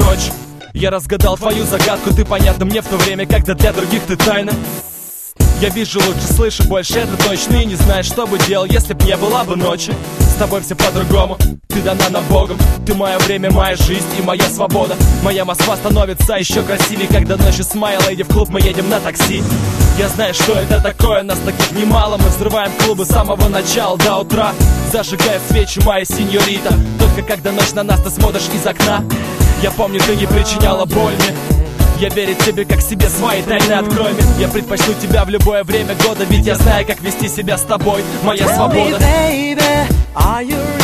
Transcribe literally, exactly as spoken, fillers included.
ночь. Я разгадал твою загадку, ты понятна мне в то время, когда для других ты тайна. Я вижу лучше, слышу больше, это точно. И не знаешь, что бы делал, если б не была бы ночи. С тобой все по-другому, ты дана нам Богом. Ты мое время, моя жизнь и моя свобода. Моя Москва становится еще красивее, когда ночью с моей леди в клуб мы едем на такси. Я знаю, что это такое, нас таких немало. Мы взрываем клубы с самого начала до утра, зажигая свечи, моя сеньорита. Только когда ночь на нас ты смотришь из окна. Я помню, ты не причиняла боль мне. Я верю тебе, как себе свои тайны открой мне. Я предпочту тебя в любое время года, ведь я знаю, как вести себя с тобой. Моя свобода. Tell me, baby, are you